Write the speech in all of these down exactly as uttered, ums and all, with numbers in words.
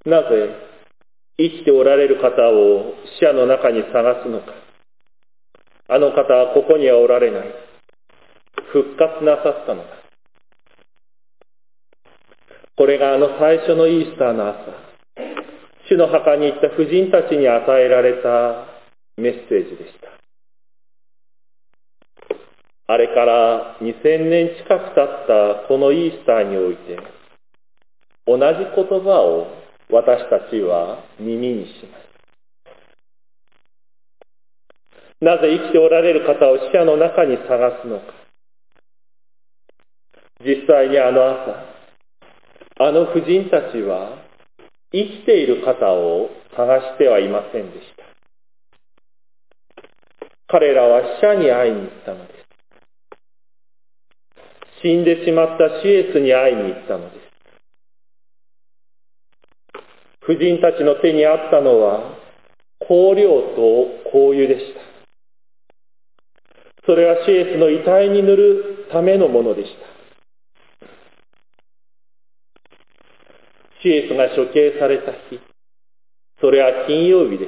なぜ生きておられる方を死者の中に探すのか。あの方はここにはおられない。復活なさったのだ。これがあの最初のイースターの朝、主の墓に行った婦人たちに与えられたメッセージでした。あれからにせんねん近く経ったこのイースターにおいて、同じ言葉を私たちは耳にします。なぜ生きておられる方を死者の中に探すのか。実際にあの朝、あの婦人たちは生きている方を探してはいませんでした。彼らは死者に会いに行ったのです。死んでしまったシエスに会いに行ったのです。婦人たちの手にあったのは香料と香油でした。それはシエスの遺体に塗るためのものでした。シエスが処刑された日、それは金曜日でした。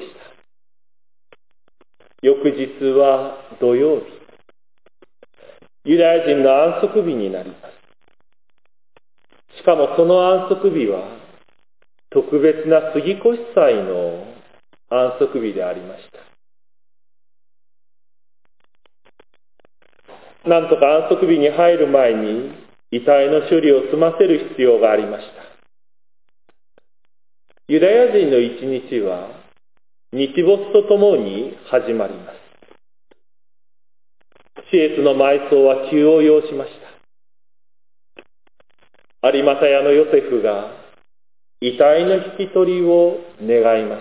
翌日は土曜日。ユダヤ人の安息日になります。しかもその安息日は特別な杉越祭の安息日でありました。なんとか安息日に入る前に遺体の処理を済ませる必要がありました。ユダヤ人の一日は日没とともに始まります。シエスの埋葬は急を要しました。有馬屋のヨセフが遺体の引き取りを願いました。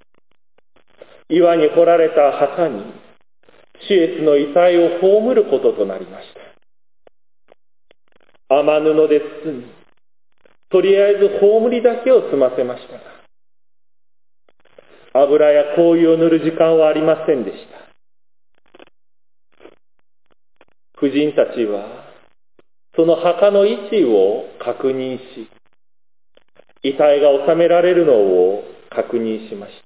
岩に掘られた墓にシエスの遺体を葬ることとなりました。雨布で包み、とりあえず葬りだけを済ませましたが、油や香油を塗る時間はありませんでした。婦人たちはその墓の位置を確認し、遺体が収められるのを確認しました。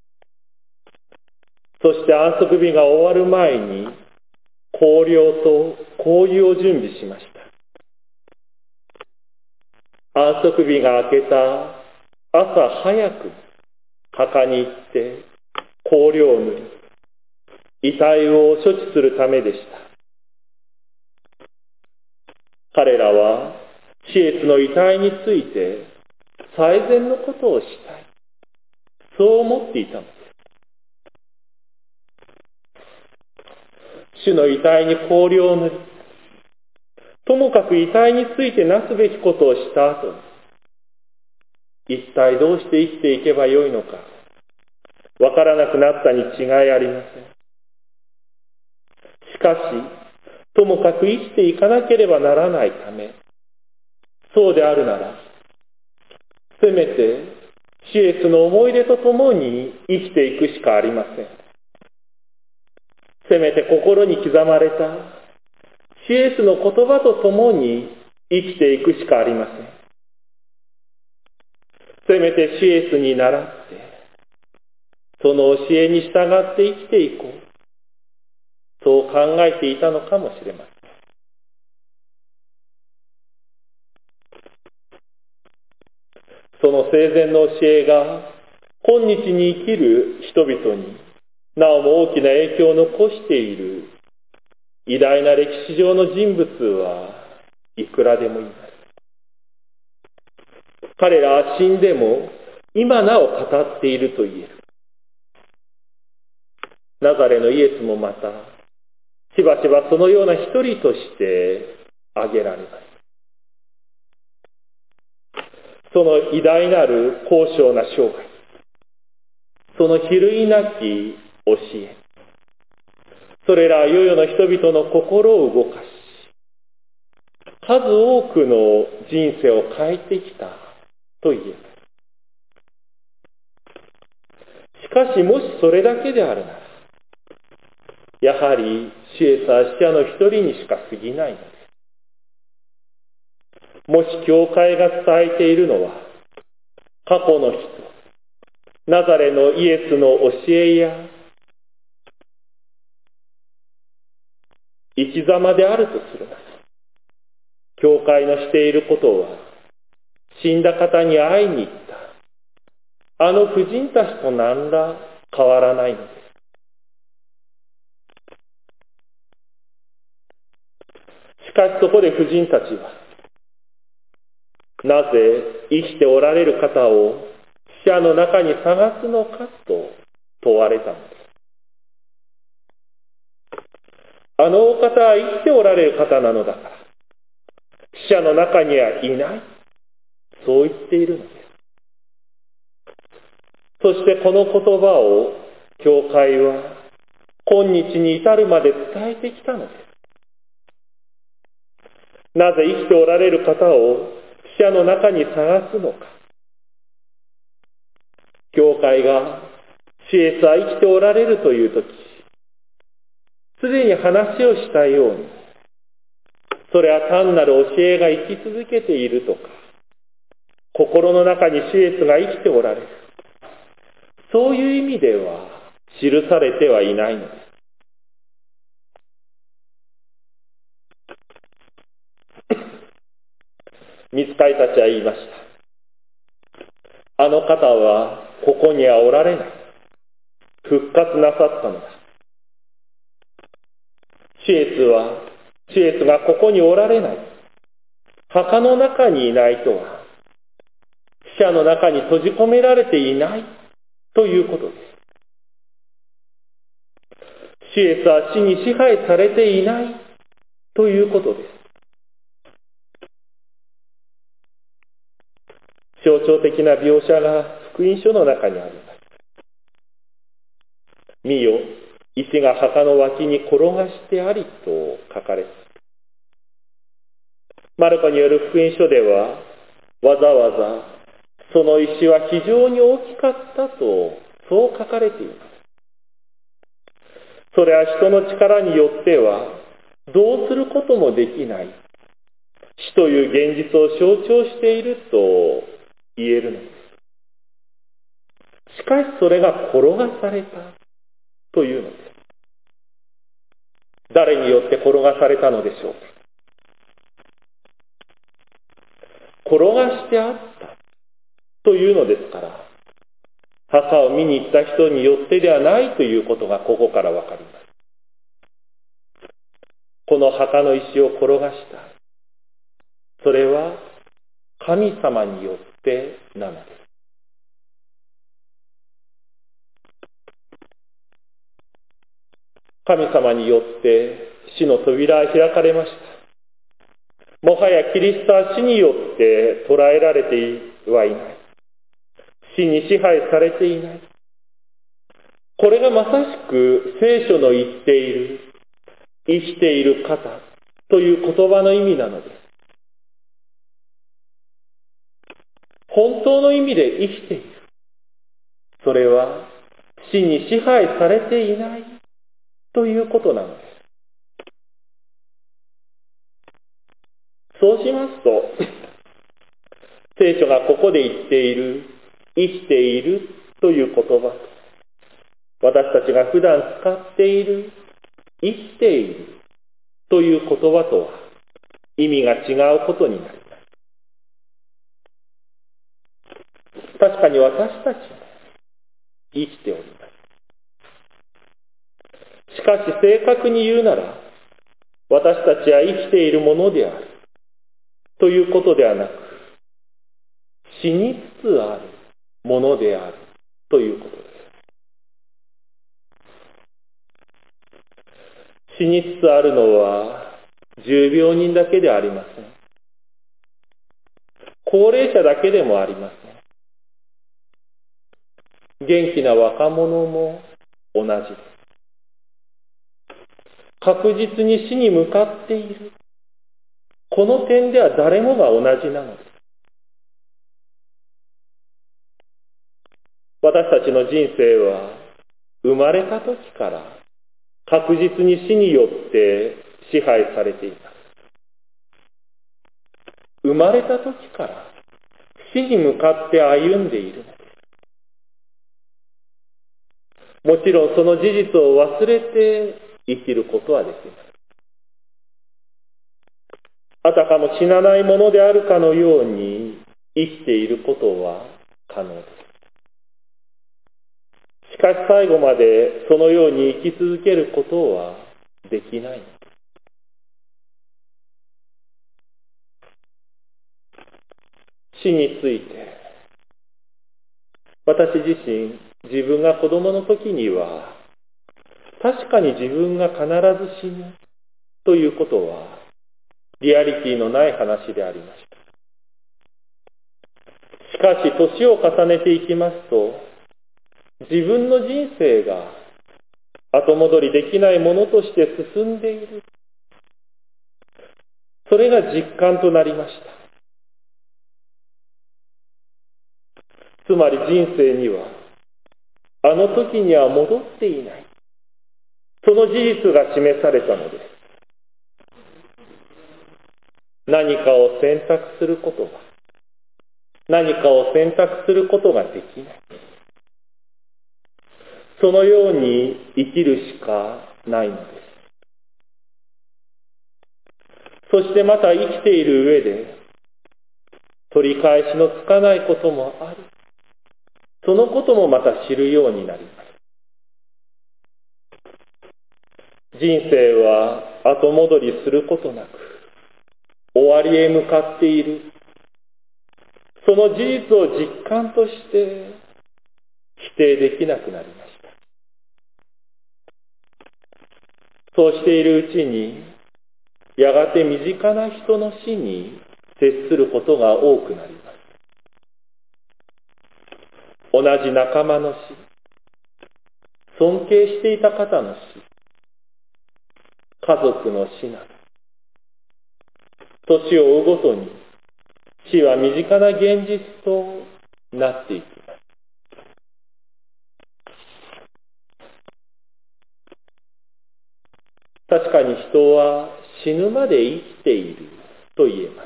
そして安息日が終わる前に香料と香油を準備しました。安息日が明けた朝早く墓に行って香料を塗り、遺体を処置するためでした。彼らはシエスの遺体について最善のことをしたい、そう思っていたのです。主の遺体に香料を塗り、ともかく遺体についてなすべきことをした後に、一体どうして生きていけばよいのか、わからなくなったに違いありません。しかし、ともかく生きていかなければならないため、そうであるなら、せめてシエスの思い出とともに生きていくしかありません。せめて心に刻まれたシエスの言葉とともに生きていくしかありません。せめてシエスに倣って、その教えに従って生きていこう。そう考えていたのかもしれません。その生前の教えが今日に生きる人々になおも大きな影響を残している偉大な歴史上の人物はいくらでもいます。彼らは死んでも今なお語っていると言える。ナザレのイエスもまたしばしばそのような一人として挙げられます。その偉大なる高尚な生涯、その比類なき教え、それら世々の人々の心を動かし、数多くの人生を変えてきたと言えます。しかしもしそれだけであるなら、やはりシエスは死者の一人にしか過ぎないのです。もし教会が伝えているのは過去の人、ナザレのイエスの教えや生き様であるとするなら、教会のしていることは、死んだ方に会いに行ったあの婦人たちと何ら変わらないのです。しかしそこで婦人たちは、なぜ生きておられる方を死者の中に探すのかと問われたのです。あのお方は生きておられる方なのだから、死者の中にはいない、そう言っているのです。そしてこの言葉を教会は今日に至るまで伝えてきたのです。なぜ生きておられる方を死者の中に探すのか。教会がイエスは生きておられるというとき、すでに話をしたように、それは単なる教えが生き続けているとか、心の中にイエスが生きておられる、そういう意味では記されてはいないのです。御使いたちは言いました。あの方はここにはおられない。復活なさったのだ。イエスは、イエスがここにおられない。墓の中にいないとは、死者の中に閉じ込められていないということです。イエスは死に支配されていないということです。象徴的な描写が福音書の中にあります。見よ、石が墓の脇に転がしてありと書かれます。マルコによる福音書では、わざわざその石は非常に大きかったと、そう書かれています。それは人の力によってはどうすることもできない死という現実を象徴していると言えるのです。しかしそれが転がされたというのです。誰によって転がされたのでしょうか。転がしてあったというのですから、墓を見に行った人によってではないということがここからわかります。この墓の石を転がした。それは神様によってなのです。神様によって死の扉は開かれました。もはやキリストは死によって捕らえられてはいない。死に支配されていない。これがまさしく聖書の言っている生きている方という言葉の意味なのです。本当の意味で生きている。それは死に支配されていないということなのです。そうしますと、聖書がここで言っている生きているという言葉と、私たちが普段使っている生きているという言葉とは意味が違うことになります。確かに私たちも生きております。しかし正確に言うなら、私たちは生きているものであるということではなく、死につつあるものであるということです。死につつあるのは重病人だけではありません。高齢者だけでもありません。元気な若者も同じです。確実に死に向かっている。この点では誰もが同じなのです。私たちの人生は生まれた時から確実に死によって支配されています。生まれた時から死に向かって歩んでいるのです。もちろんその事実を忘れて生きることはできます。あたかも死なないものであるかのように生きていることは可能です。しかし最後までそのように生き続けることはできないのです。死について、私自身、自分が子供の時には、確かに自分が必ず死ぬということは、リアリティのない話でありました。しかし、年を重ねていきますと、自分の人生が後戻りできないものとして進んでいる。それが実感となりました。つまり人生には、あの時には戻っていない。その事実が示されたのです。何かを選択することが、何かを選択することができない。そのように生きるしかないのです。そしてまた生きている上で、取り返しのつかないこともある。そのこともまた知るようになります。人生は後戻りすることなく、終わりへ向かっている。その事実を実感として否定できなくなりました。そうしているうちに、やがて身近な人の死に接することが多くなります。同じ仲間の死、尊敬していた方の死、家族の死など、年を追うごとに死は身近な現実となっていきます。確かに人は死ぬまで生きていると言えます。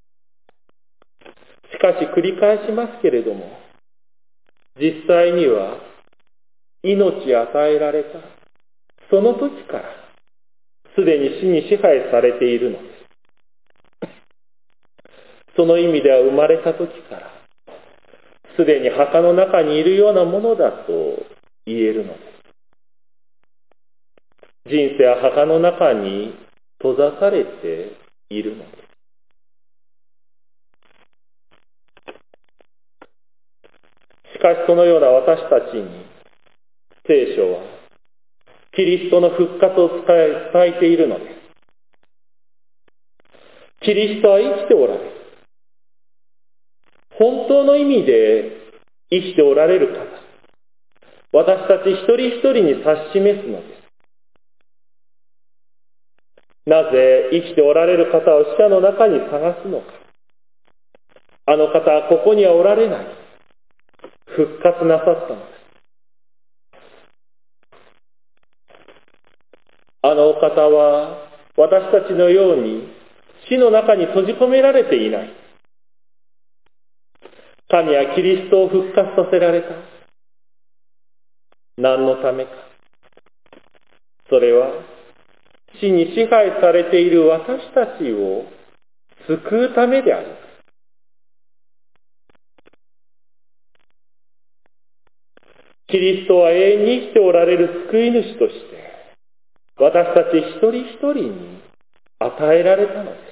しかし繰り返しますけれども、実際には命与えられたその時からすでに死に支配されているのです。その意味では生まれた時からすでに墓の中にいるようなものだと言えるのです。人生は墓の中に閉ざされているのです。しかしそのような私たちに聖書はキリストの復活を伝え、伝えているのです。キリストは生きておられる。本当の意味で生きておられる方、私たち一人一人に指し示すのです。なぜ生きておられる方を死者の中に探すのか。あの方はここにはおられない。復活なさったのです。あのお方は私たちのように死の中に閉じ込められていない。神はキリストを復活させられた。何のためか。それは死に支配されている私たちを救うためであります。キリストは永遠に生きておられる救い主として私たち一人一人に与えられたのです。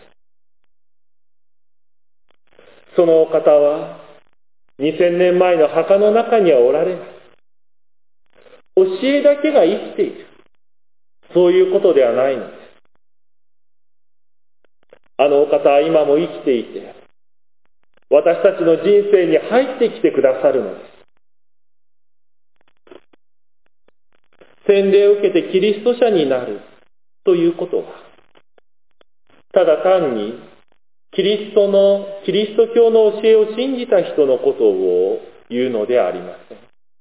そのお方はにせんねんまえの墓の中にはおられない。教えだけが生きている。そういうことではないのです。あのお方は今も生きていて、私たちの人生に入ってきてくださるのです。洗礼を受けてキリスト者になるということは、ただ単にキリストの、キリスト教の教えを信じた人のことを言うのではありません。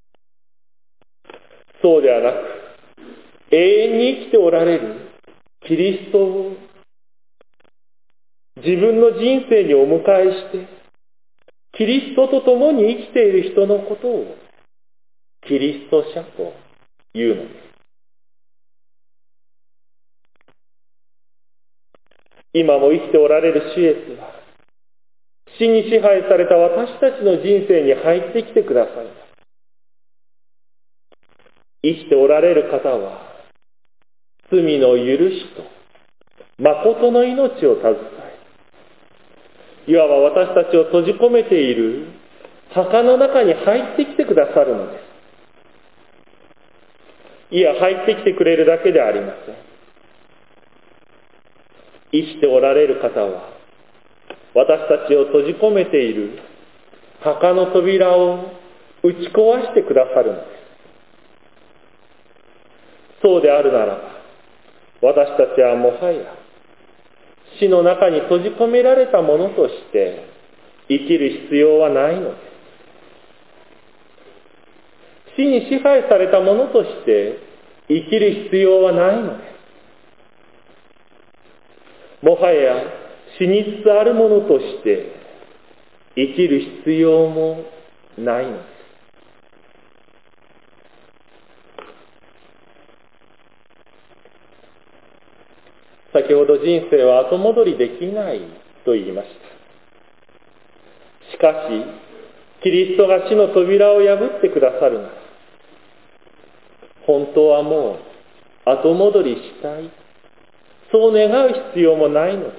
そうではなく、永遠に生きておられるキリストを自分の人生にお迎えして、 キリストと共に生きている人のことをキリスト者というのです。今も生きておられる主イエスは、死に支配された私たちの人生に入ってきてくださいます。生きておられる方は、罪の許しと誠の命を携え、いわば私たちを閉じ込めている墓の中に入ってきてくださるのです。いや、入ってきてくれるだけではありません。生きておられる方は、私たちを閉じ込めている墓の扉を打ち壊してくださるのです。そうであるならば、私たちはもはや死の中に閉じ込められたものとして生きる必要はないのです。死に支配されたものとして生きる必要はないのです。もはや死につつあるものとして生きる必要もないのです。先ほど人生は後戻りできないと言いました。しかし、キリストが死の扉を破ってくださるなら、本当はもう後戻りしたい、そう願う必要もないのです。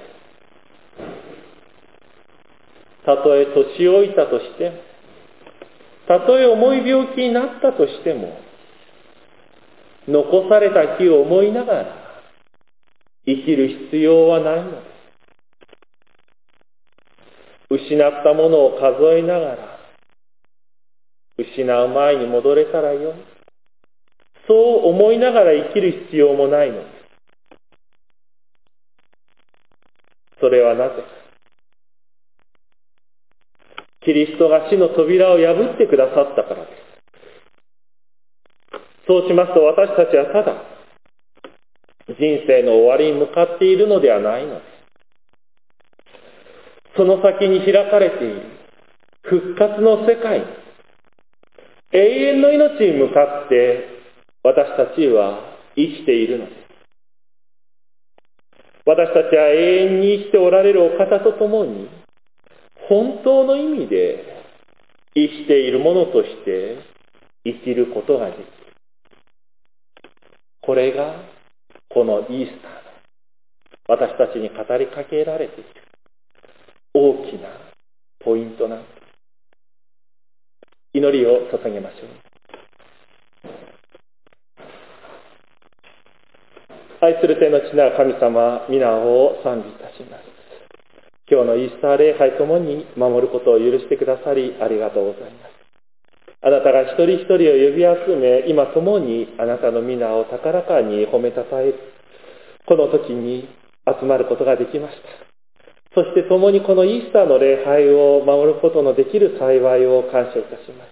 たとえ年老いたとしても、たとえ重い病気になったとしても、残された日を思いながら生きる必要はないのです。失ったものを数えながら、失う前に戻れたらよい、そう思いながら生きる必要もないのです。それはなぜか、キリストが死の扉を破ってくださったからです。そうしますと、私たちはただ人生の終わりに向かっているのではないのです。その先に開かれている復活の世界、永遠の命に向かって私たちは生きているのです。私たちは永遠に生きておられるお方と共に、本当の意味で生きているものとして生きることができる。これがこのイースターの私たちに語りかけられている大きなポイントなんです。祈りを捧げましょう。愛する天の父なる神様、皆を賛美いたします。今日のイースター礼拝ともに守ることを許してくださりありがとうございます。あなたが一人一人を呼び集め、今共にあなたの皆を高らかに褒めたたえる、この時に集まることができました。そして共にこのイースターの礼拝を守ることのできる幸いを感謝いたします。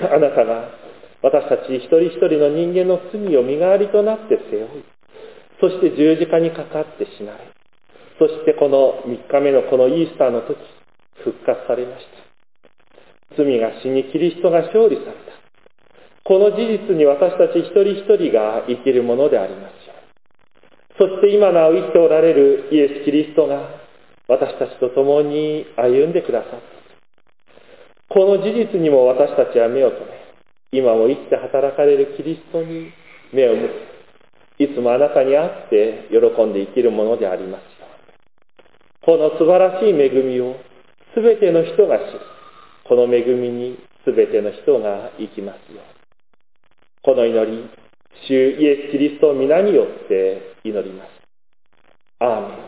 あなたが私たち一人一人の人間の罪を身代わりとなって背負い、そして十字架にかかって死なれ、そしてこのみっかめのこのイースターの時、復活されました。罪が死にキリストが勝利された。この事実に私たち一人一人が生きるものでありますように。そして今なお生きておられるイエス・キリストが私たちと共に歩んでくださった。この事実にも私たちは目を留め、今も生きて働かれるキリストに目を向け、いつもあなたに会って喜んで生きるものでありますように。この素晴らしい恵みをすべての人が知り、この恵みにすべての人が生きますように。この祈り、主イエス・キリストの皆によって祈ります。アーメン。